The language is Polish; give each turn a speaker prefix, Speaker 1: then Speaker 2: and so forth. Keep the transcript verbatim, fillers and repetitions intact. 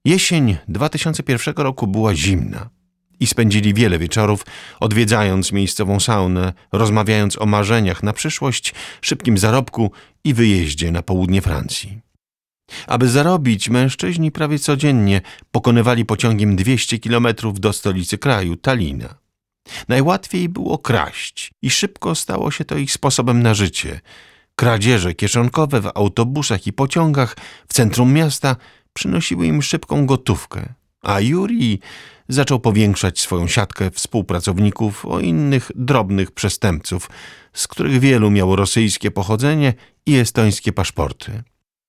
Speaker 1: Jesień dwa tysiące pierwszego roku była zimna i spędzili wiele wieczorów, odwiedzając miejscową saunę, rozmawiając o marzeniach na przyszłość, szybkim zarobku i wyjeździe na południe Francji. Aby zarobić, mężczyźni prawie codziennie pokonywali pociągiem dwieście kilometrów do stolicy kraju, Talina. Najłatwiej było kraść i szybko stało się to ich sposobem na życie. Kradzieże kieszonkowe w autobusach i pociągach w centrum miasta przynosiły im szybką gotówkę, a Juri zaczął powiększać swoją siatkę współpracowników o innych drobnych przestępców, z których wielu miało rosyjskie pochodzenie i estońskie paszporty.